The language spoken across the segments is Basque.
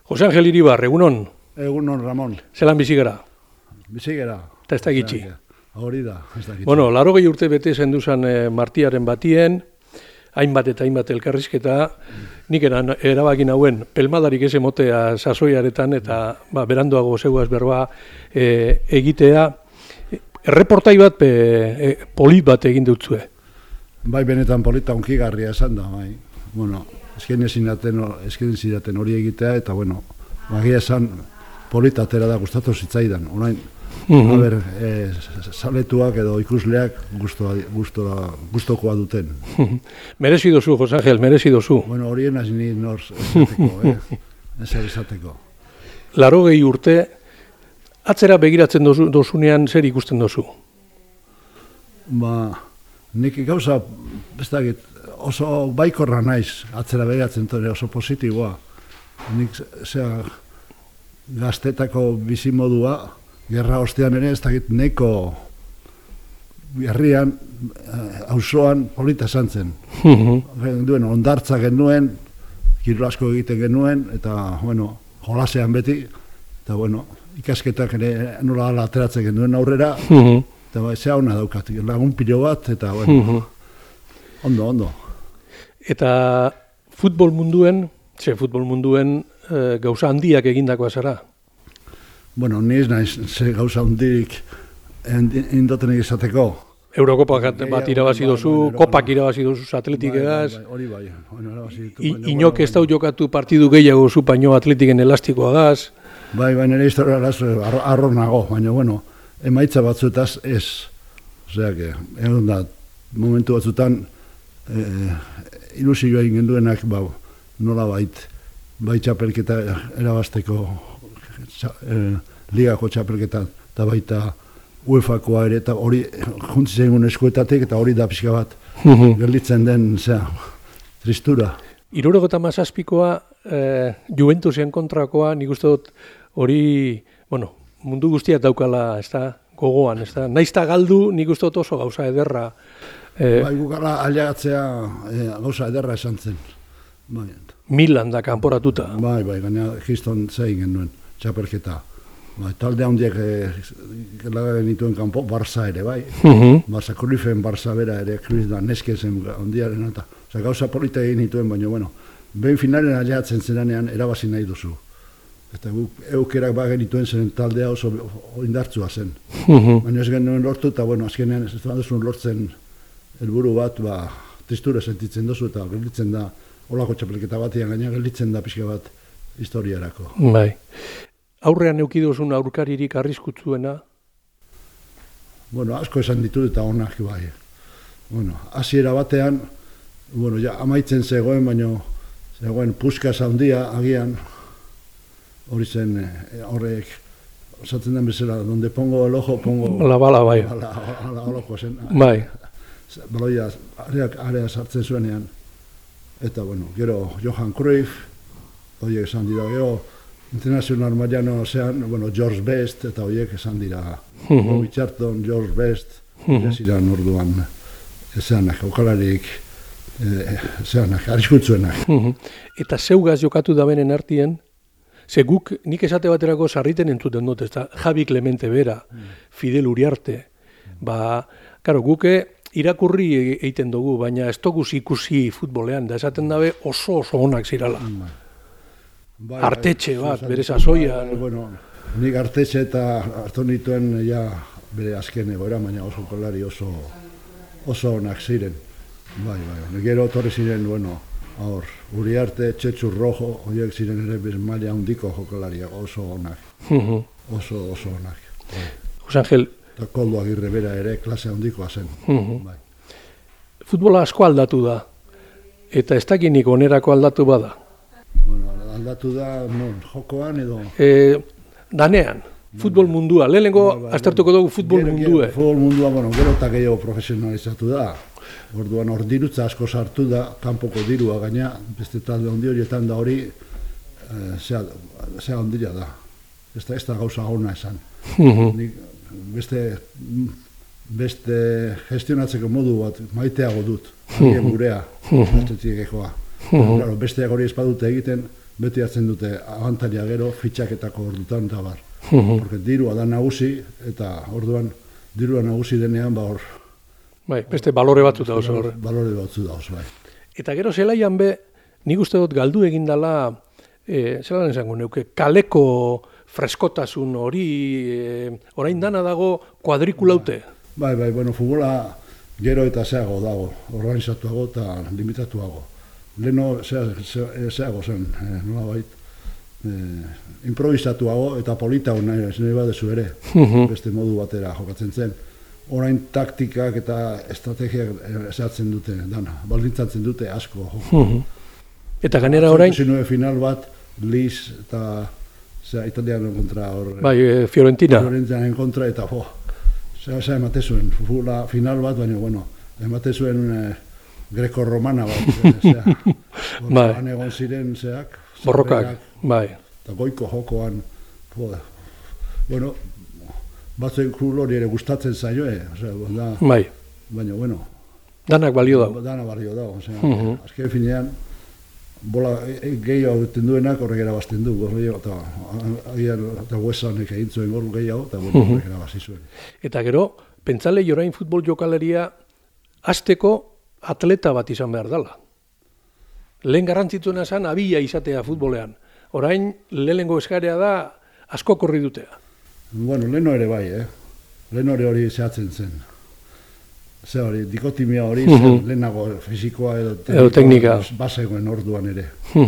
Jose Angel Iribar, egunon. Egunon, Ramon. Zelan bizi gara? Bizi gara. Eta ez da gitxi. Hori da, ez da gitxi. Bueno, 80 urte bete zenduzan martiaren batien, hainbat eta hainbat elkarrizketa, nik erabaki nauen pelmadarik ez emotea sasoiaretan eta beranduago zeuaz berba egitea. Erreportai bat, polit bat egin dutzue. Bai, benetan polita unkigarria esan da, bai. Bueno, ezken zidaten hori egitea, eta bueno, bagia esan polita atera da gustatu zitzaidan. Orain, saletuak edo ikusleak gustokoa duten. Merezi dozu, Jose Angel, merezi dozu. Bueno, horien hasi ni norz esateko, ezer esateko. 80 urte, atzera begiratzen dozunean zer ikusten dozu? Nik gauza, oso baikorra naiz, atzera begiratzen oso positiboa. Nik gaztetako bizimodua, gerra ostean ere, ez dakit neko herrian, auzoan polita esan zen. Ondartza genuen, kirol asko egiten genuen, eta, bueno, jolasean beti, eta, bueno, ikasketak ere nola ateratzen genuen aurrera, eta zea hona daukat, lagun pilo bat, eta, bueno, ondo. Eta futbol munduen gauza handiak egindakoa zara? Bueno, niz naiz gauza handirik indotenik izateko. Eurokopak bat irabazi dozu, kopak irabazi dozu atletikegaz. Hori bai. Inok ez dau jokatu partidu gehiago zu paino atletiken elastikoagaz. Bai, nire historia arro nago, baina, bueno, emaitza batzuetaz ez. Oseak, egon da, momentu batzutan ilusioa egin duenak, nola bai txapelketa erabasteko ligako txapelketa, eta baita UEFA-koa ere, eta hori juntzi zengun eskuetatik, eta hori da pixka bat gelditzen den, tristura. 77koa Juventusen kontrakoa, nik uste dut hori, bueno, mundu guztiak daukala, ez da, gogoan, ez da. Naizta galdu, nik uste dut oso gauza ederra. Bai, gukala aliagatzea gauza ederra esan zen. Milan da kanporatuta. Bai, gaina Kriston zein genuen, txapelketa. Talde handiak genituen kanpo, Barça ere, bai. Barça Cruyffen, Barça bera ere, Cruyff da, neskezen handiaren eta. Gauza polita egin nituen, baina, bueno, behin finalen aliagatzen zenanean erabazi nahi duzu. Eta eukerak genituen zen taldea oso indartsua zen. Baina ez genuen lortu, eta, bueno, azkenean ez duzun lortzen helburu bat, tristura sentitzen duzu, eta gelditzen da, holako txapelketa batian gaina gelditzen da pixka bat historiarako. Bai. Aurrean eukidozun aurkaririk arriskutzuena? Bueno, asko esan ditut eta onak bai. Bueno, hasiera batean, bueno, ja amaitzen zegoen, baina zegoen Puskas handia agian, hori zen horrek, osatzen den bezala, donde pongo el ojo, pongo... La bala, bai. La oloko zen. Bai. Baloia, area sartzen zuenean. Eta, bueno, gero Johan Cruyff, horiek esan dira, gero internazional mailan ozean, bueno, George Best, eta horiek esan dira, Bobby Charlton, George Best, ziren orduan, ezanak, aukalarik, ezanak, arriskutzuenak. Eta zeugaz jokatu da benen artien, ze guk, nik esate baterako sarriten entzuten dut, ez da, Javi Clemente bera, Fidel Uriarte, karo, guke irakurri egiten dugu, baina ez dugu ikusi futbolean, da esaten dabe oso onak zirala. Artetxe bat, bere sasoia. Bueno, nik Artetxe eta hartu nituen bere azken egoera, baina oso kolari oso onak ziren. Bai. Gero torri ziren, bueno, Uriarte, Txetxu Rojo, horiek ziren ere maila handiko jokalariak, oso onak. Oso onak. Jose Angel. Eta Koldo Agirre bera ere klase handikoa zen. Futbola asko aldatu da, eta ez dakinik onerako aldatu bada. Bueno, aldatu da, jokoan edo... Danean, futbol mundua, lehenengo aztertuko dugu futbol mundua. Futbol mundua, bueno, gero eta gehiago profesionalizatu da. Orduan, dirutza asko sartu da, kanpoko dirua gaina, beste talde handi horietan da hori, zea handia da. Ez da gauza ona esan. Beste gestionatzeko modu bat maiteago dut, agien gurea, bestetik ekoa. Besteak hori espadute egiten, beti hartzen dute abantaria gero fitxaketako ordutan eta bar. Porque dirua da nagusi, eta orduan dirua nagusi denean, hor... Bai, beste balore batzu da oso horre. Balore batzu da oso, bai. Eta gero zelaian be, nik uste dut galdu egin dela, zelan esango neuke, kaleko freskotasun hori, orain dana dago kuadrikulaute. Bai, bueno, futbola gero eta zeago dago, organizatuago eta limitatuago. Leheno zeago zen, nola bait, improvisatuago eta polita nahi badezu ere, beste modu batera jokatzen zen. Orain taktikak eta estrategiak zehatzen dute, baldintzatzen dute asko. Eta ganera orain... Final bat, Liz eta italiano kontra hor... Bai, Fiorentina. Fiorentinaren kontra eta zea emate zuen, final bat, baina, bueno, emate zuen greko-romana bat, zea. Egon ziren, zeak. Borrokak, bai. Eta goiko jokoan, bueno, batzuen klub hori ere gustatzen zaioe, bai. Baina, bueno. Danak balio dago. Danak balio dago, azken finean, bola gehiago egiten duenak horrek erabazten du, eta huesanek egin zuen gor gehiago, eta horrek erabazi zuen. Eta gero, pentsale orain futbol jokaleria hasteko atleta bat izan behar dela. Lehen garrantzitsuena zen abila izatea futbolean. Orain, lehenengo eskarea da asko korri dutea. Bueno, leheno ere bai, leheno ere hori zehatzen zen. Ze hori, dikotimia hori zen, lehenago fizikoa edo teknika basegoen orduan ere.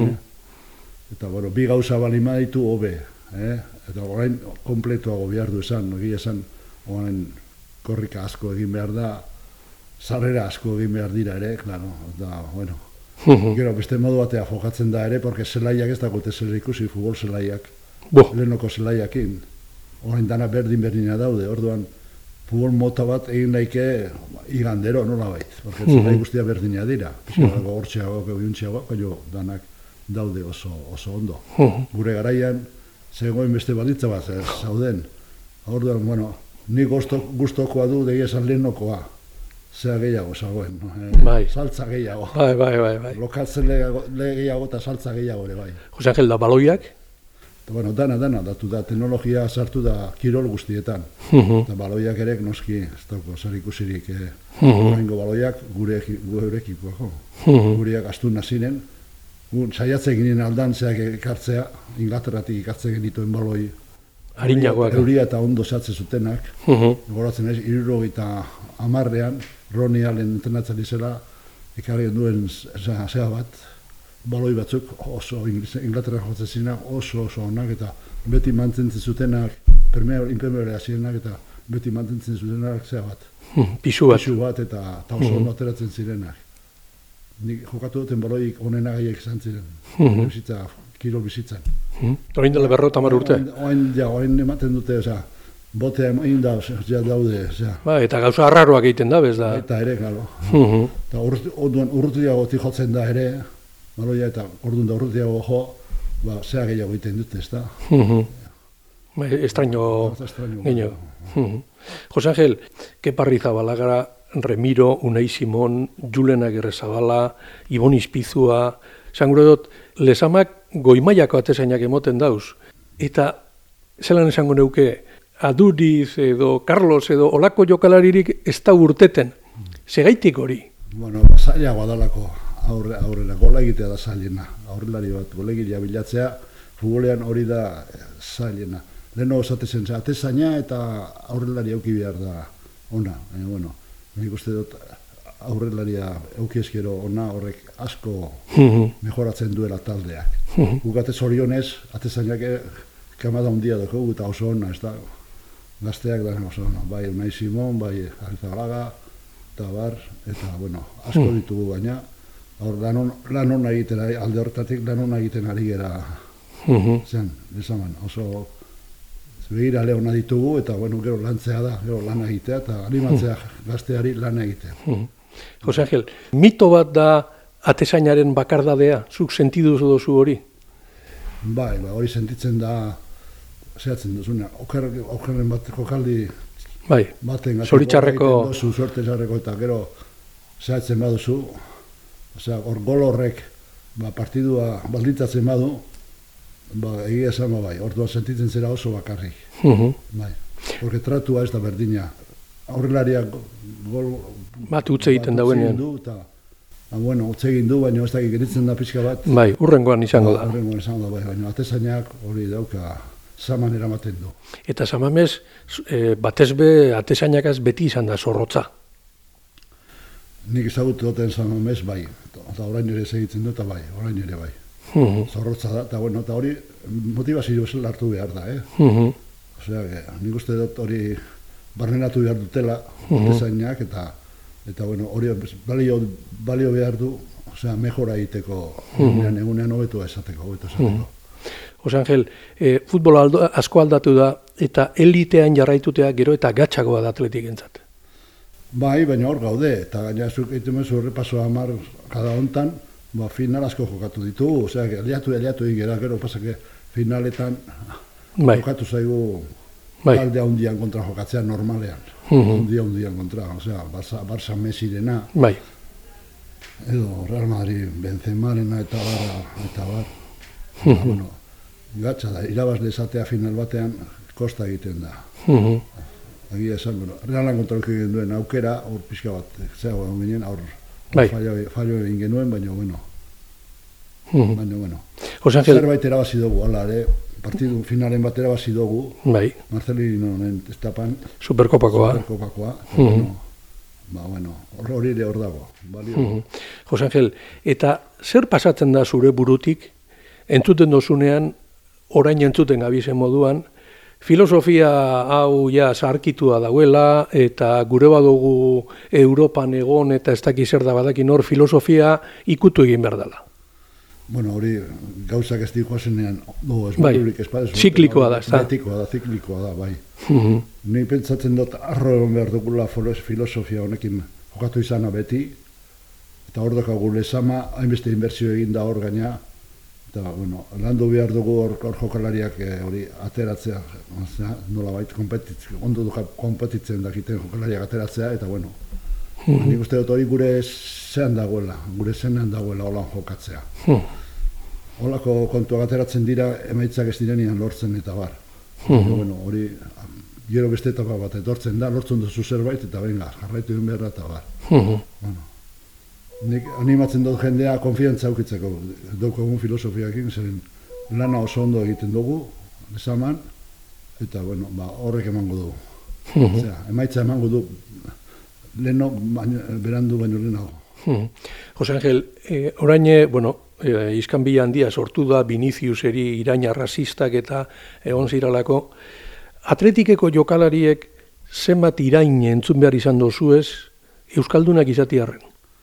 Eta, bueno, bi gauza balima ditu hobe. Eta orain kompletuago behar du esan, orain korrika asko egin behar da, sarrera asko egin behar dira ere, klaro, eta, bueno. Gero, beste modu batea jokatzen da ere, porque zelaiak ez dagote zer ikusi, futbol zelaiak, lehenoko zelaiakin. Orain dana berdina daude, orduan futbol mota bat egin daike igandero, nola bait, porque zelai guztia berdina dira. Pizkago hortxeago, eguntxeago, danak daude oso ondo. Gure garaian, zegoen beste balitza bat, zauden. Orduan, bueno, ni gustokoa du degi esan lehenokoa. Zea gehiago zagoen, saltza gehiago. Bai. Lokatzen gehiago eta saltza gehiago ere, bai. Jose Angel, da baloiak? Bueno, dana datu da, teknologia sartu da kirol guztietan. Eta baloiak ere, noski, ez dauko, zer ikusirik, oraingo baloiak gure ekipoako. Gureak astuna ziren, saiatzen ginen aldan zeak ekartzea, Inglaterratik ekartzen genituen baloi. Harinagoak. Euria eta ondo zehatzen zutenak. Goratzen ez, 70ean, Ronnie Allen entrenatzen izela, ekarri duen zea bat, baloi batzuk oso Inglaterra jotzen zirenak oso onak eta beti mantentzen zutenak, impermeabilia zirenak eta beti mantentzen zutenak zea bat. Pisu bat eta oso ondo ateratzen zirenak. Nik jokatu duten baloik onenagaiek izan ziren, kirol bizitzan. Orain dela 50 urte? Orain ematen dute, botea egin da, daude. Eta gauza arraroak egiten da, bez da? Eta ere, galo. Eta urrutiago jotzen da ere, baloia eta orduan da urrutiago jo, zea gehiago egiten dute, ez da? Estraño gehiago. Jose Angel, Kepa Arrizabalaga, Remiro, Unai Simon, Julen Agirrezabala, Ibon Izpizua, zangure dut, lezamak goimaiako atezainak emoten dauz. Eta, zelan esango neuke, Aduriz edo Carlos edo olako jokalaririk ez da urteten. Segaitik hori? Bueno, zailagoa dalako aurrera, gola egitea da zailena. Aurrelari bat, gola egitea bilatzea, futbolean hori da zailena. Leheno osatezen, atezaina eta aurrelari auki behar da ona. Baina, bueno, nik uste dut aurrelaria eukiezkero ona horrek asko mejoratzen duela taldeak. Gukatez orionez, atezainak kamada hundia dugu eta oso ona, ez da, gazteak da oso ona. Bai, Unai Simon, bai, Arrizabalaga, eta bar, eta, bueno, asko ditugu baina, lan hona egiten, alde horretatik lan hona egiten ari gera, zen, ezaman, oso begira lehona ditugu, eta, bueno, gero lantzea da, gero lan egitea, eta animatzea gazteari lan egitea. Jose Angel, mito bat da atezainaren bakardadea, zuk sentidu duzu hori? Bai, hori sentitzen da, zehatzen duzuna, okerren bat jokaldi baten zoritxarreko suerte txarreko eta gero zehatzen baduzu, hor gol horrek partidua baldintzatzen badu, Egia esan bai, orduan sentitzen zera oso bakarrik. Bai. Porque tratua ez da berdina. Aurrelariak gol bat utze egiten dauenean. Bueno, utze egin du, baina ez da geritzen da pixka bat. Bai, urrengoan izango da. Urrengoan izango da, bai, baina atezainak hori dauka saman eramaten du. Eta samamez, batezbe atezainakaz beti izan da zorrotza. Nik ezagutu duten samamez, bai. Eta orain ere segitzen du, eta bai, orain ere bai. Zorrotza da, eta bueno, eta hori motivazio bezala hartu behar da, Osea, nik uste dut hori barrenatu behar dutela atezainak, eta bueno, hori balio behar du, osea, mejora egiteko, egunean hobetu esateko. Jose Angel, futbola asko aldatu da, eta elitean jarraitutea gero eta gatxagoa da atletik entzat. Bai, baina hor gaude, eta gaina zuk egiten mezu horrepaso 10 kada hontan, final asko jokatu ditugu, osea, aliatu egin gara, gero pasake finaletan jokatu zaigu talde handian kontra jokatzea normalean. Handian kontra, osea, Barça Messi-rena, edo Real Madrid Benzema-rena eta bar. Bueno, gatsa da, irabazle esatea final batean kosta egiten da. Egia esan, Realan kontra egin duen aukera, hor pixka bat, zeago ginen, hor fallo egin genuen, baina bueno. Zerbait erabazi dugu, hala ere, partidu finalen bat erabazi dugu, Marcelinonen estapan. Superkopakoa. Hori ere hor dago. Jose Angel, eta zer pasatzen da zure burutik, entzuten dozunean, orain entzuten gabizen moduan, filosofia hau ja zaharkitua dauela, eta gure badugu Europan egon eta ez dakiz zer da badakin hor filosofia ikutu egin behar dela. Bueno, hori gauzak ez dikoazenean, ziklikoa da, ez da? Ziklikoa da, bai. Ni pentsatzen dut arro egon behar dugula filosofia honekin jokatu izana beti, eta hor dakagu lezama, hainbeste inbertsio egin da hor gaina, eta, bueno, landu behar dugu hor jokalariak hori ateratzea, nola bait, ondo kompetitzen dakiten jokalariak ateratzea, eta, bueno, nik uste dut hori gure zean dagoela holan jokatzea. Holako kontuak ateratzen dira, emaitzak ez direnean lortzen eta bar. Bueno, hori, gero beste etapa bat etortzen da, lortzen duzu zerbait, eta benga, jarraitu egin beharra eta bar. Nik animatzen dut jendea konfiantza aukitzeko daukagun filosofiakin, zeren lana oso ondo egiten dugu, esaman, eta bueno, horrek emango du. Emaitza emango du, leheno, berandu baino lehenago. Jose Angel, orain, iskanbila handia sortu da Viniciuseri iraina rasistak eta egon ziralako. Atletikeko jokalariek zenbat irain entzun behar izan dozuez, euskaldunak izatiarren?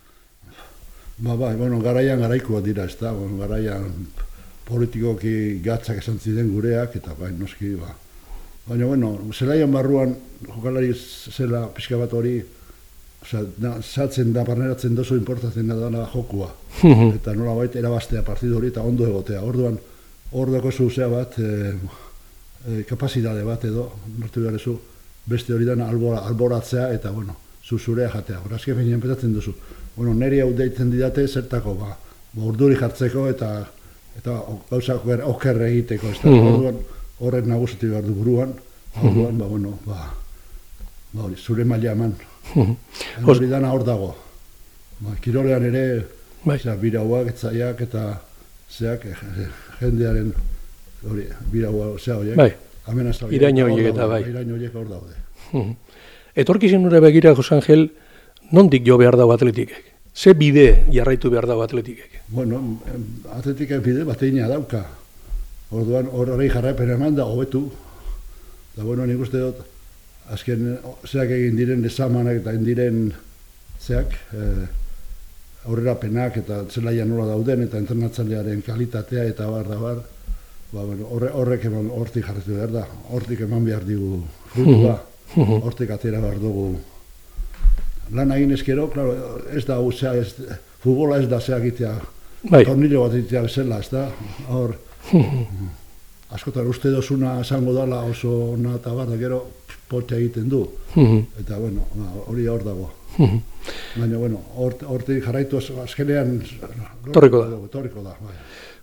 Garaian garaikoa dira, ez da, garaian politikoki gatzak esan ziren gureak, eta noski, baina, zelaian barruan jokalari zela pixka bat hori, saltzen da, barneratzen dozu importatzen da jokua, eta nola baita erabaztea partidu hori eta ondo egotea, orduan, hor dako zuzea bat, kapazidade bat edo, nortu beharezu, beste hori dena alboratzea, eta, zuzurea jatea, horazke feinian petatzen duzu. Neri hau deitzen didate zertako, urduri jartzeko eta gauzak oker egiteko, ez da, orduan, horrek nagusitu behar du buruan, orduan, zure maila eman. Hori dana hor dago. Kirolean ere, birauak, etzaiak eta zeak, jendearen birauak, zea horiek, amenaza horiek. Iraino horiek eta bai. Iraino horiek hor daude. Etorkizun nure begira, Jose Angel, nondik jo behar dago atletikek? Ze bide jarraitu behar dago atletikek? Atletikek bide bat egina dauka. Orduan horrei jarraipen eman da hobetu. Eta nik uste dut, azken zeak egin diren lesamanak eta egin diren zeak, aurrerapenak eta zelaian nola dauden eta entrenatzailearen kalitatea eta bar, horrek eman hortik jarraitu behar da. Hortik eman behar digu frutua, hortik atera behar dugu. Lan egin ezkero, ez da, futbola ez da zeagitea, tornillo bat egitea bezala, ez da, hor, askotan uste dozuna esango dala oso ona eta bar, gero pote egiten du, eta, hori hor dago. Baina, hortik jarraitu azkenean, torriko da.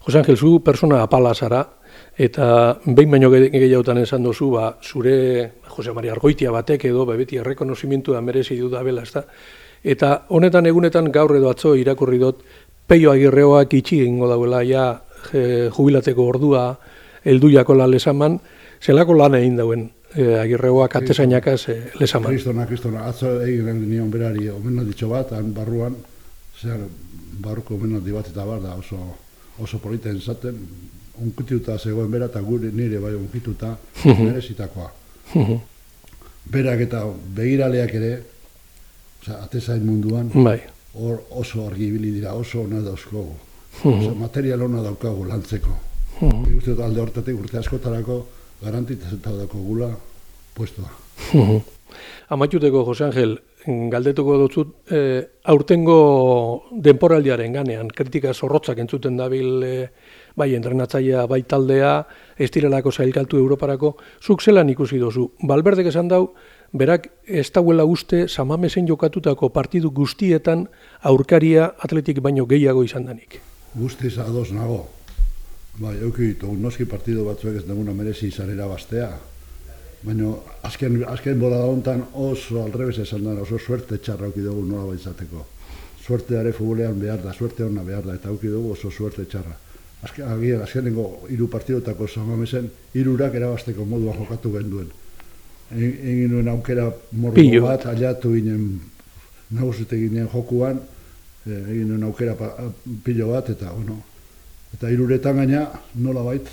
Jose Angel, zu persona apala zara, eta behin baino gehiagotan esan dozu, zure Jose Maria Argoitia batek edo beti errekonozimentua merezi du da bela, ezta? Eta honetan egunetan gaur edo atzo irakurri dut Peio Agirreoak itxi egingo dauela jubilateko ordua helduiako la lesaman, zelako lan egin dauen Agirreoak atezainakaz lesaman. Kristona, atzo egin nion berari omenalditxo bat, han barruan, barruko omenaldi bat eta bar da oso politen zaten, unkituta zegoen bera eta nire bai unkituta merezitakoa. Berak eta begiraleak ere, atezain munduan, hor oso argi ibili dira, oso ona dauzkogu. Material ona daukagu lantzeko. Ikusten alde hortatik urte askotarako garantitazeta daukagula puestoa. Amaituteko, Jose Angel, galdetuko dutzut, aurtengo denporaldiaren ganean, kritika zorrotzak entzuten dabil bai entrenatzailea, bai taldea, ez direlako sailkaltu Europarako, zuk zelan ikusi dozu. Valverdek esan dau, berak ez dauela uste Samamesen jokatutako partidu guztietan aurkaria atletik baino gehiago izan danik. Guztiz ados nago. Bai, euki ditu, noski partidu batzuek ez duguna merezi izanera bastea. Baina azken bola hontan oso alrebes esan da, oso suerte txarra auki dugu nola baitzateko. Suerteare futbolean behar da, suerte hona behar da, eta auki dugu oso suerte txarra. Azkenengo 3 partidotako Samamesen 3 erabasteko moduan jokatu genduen. Egin nuen aukera morro bat, aliatu ginen, nagusute ginen jokuan, egin nuen aukera pilo bat, eta 3 gaina nola bait,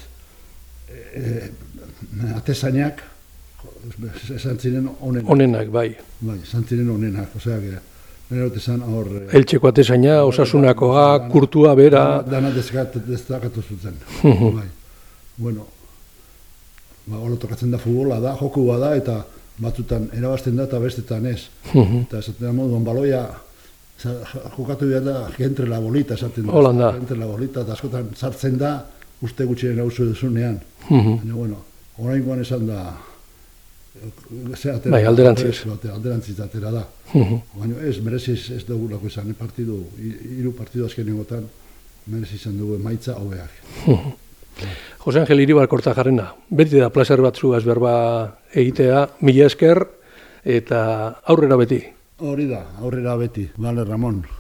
atezainak, esan ziren onenak. Onenak, bai. Bai, esan ziren onenak, osea, nire dut esan hor... Eltxeko atezaina, Osasunakoa, Kurtua, bera... Dana dezakatu zuten. Bai. Bueno, hor tokatzen da futbola da, jokua da, eta batzutan erabazten da eta bestetan ez. Eta esaten da moduan baloia, jokatu behar da, entre la bolita, esaten da. Holanda. Entre la bolita, eta askotan sartzen da, uste gutxiren hauzu duzunean. Baina, bueno, oraingoan esan da, bai, alderantziz. Alderantziz atera da. Baina ez, mereziz ez dugulako izan, 3 partidu azkenegotan, merezi izan dugu emaitza hobeak. Jose Angel Iribar Kortajarrena, beti da placer batzuaz berba egitea, mila esker, eta aurrera beti. Hori da, aurrera beti, Bale Ramon.